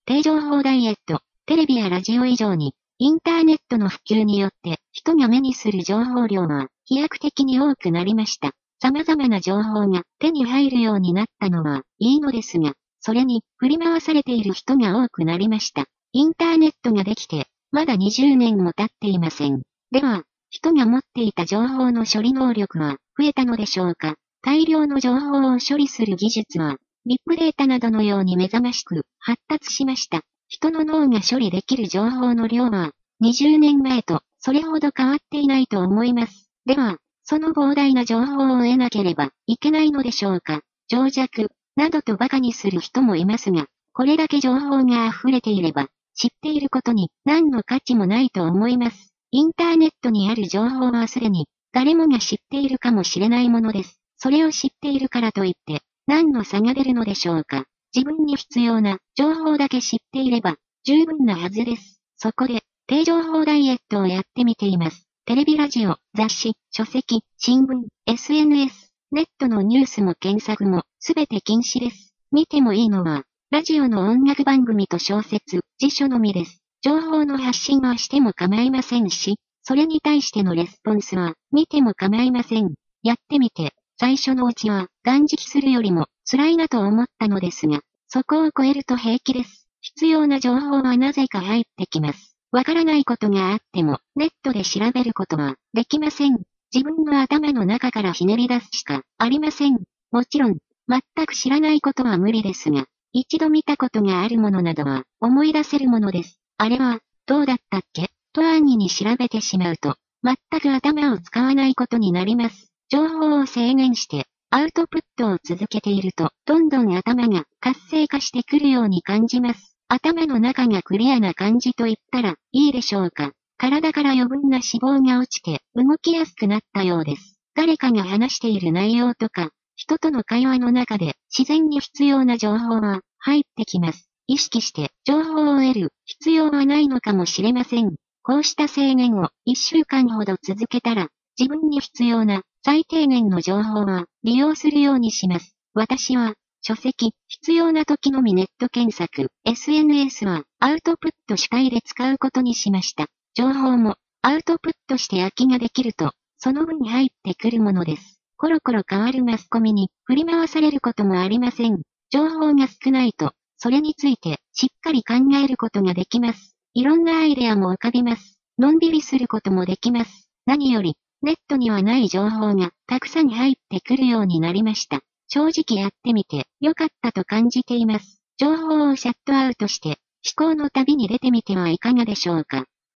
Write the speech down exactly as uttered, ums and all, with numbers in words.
低情報ダイエット、テレビやラジオ以上に、インターネットの普及によって、人が目にする情報量は飛躍的に多くなりました。様々な情報が手に入るようになったのはいいのですが、それに振り回されている人が多くなりました。インターネットができて、まだにじゅうねんも経っていません。では、人が持っていた情報の処理能力は増えたのでしょうか。大量の情報を処理する技術は、ビッグデータなどのように目覚ましく発達しました。人の脳が処理できる情報の量は、にじゅうねんまえとそれほど変わっていないと思います。では、その膨大な情報を得なければいけないのでしょうか。情弱、などと馬鹿にする人もいますが、これだけ情報が溢れていれば、知っていることに何の価値もないと思います。インターネットにある情報はすでに、誰もが知っているかもしれないものです。それを知っているからといって、何の差が出るのでしょうか。自分に必要な情報だけ知っていれば、十分なはずです。そこで、低情報ダイエットをやってみています。テレビラジオ、雑誌、書籍、新聞、エスエヌエス、ネットのニュースも検索も、すべて禁止です。見てもいいのは、ラジオの音楽番組と小説、辞書のみです。情報の発信はしても構いませんし、それに対してのレスポンスは、見ても構いません。やってみて、最初のうちは、断食するよりも、辛いなと思ったのですが、そこを超えると平気です。必要な情報はなぜか入ってきます。わからないことがあっても、ネットで調べることはできません。自分の頭の中からひねり出すしかありません。もちろん、全く知らないことは無理ですが、一度見たことがあるものなどは思い出せるものです。あれは、どうだったっけと安易に調べてしまうと、全く頭を使わないことになります。情報を制限して、アウトプットを続けていると、どんどん頭が活性化してくるように感じます。頭の中がクリアな感じと言ったらいいでしょうか。体から余分な脂肪が落ちて動きやすくなったようです。誰かが話している内容とか、人との会話の中で自然に必要な情報は入ってきます。意識して情報を得る必要はないのかもしれません。こうした制限をいっしゅうかんほど続けたら、自分に必要な最低限の情報は利用するようにします。私は、書籍、必要な時のみネット検索、エスエヌエス はアウトプット主体で使うことにしました。情報もアウトプットして空きができると、その分入ってくるものです。コロコロ変わるマスコミに振り回されることもありません。情報が少ないと、それについてしっかり考えることができます。いろんなアイデアも浮かびます。のんびりすることもできます。何より、ネットにはない情報がたくさん入ってくるようになりました。正直やってみて良かったと感じています。情報をシャットアウトして思考の旅に出てみてはいかがでしょうか。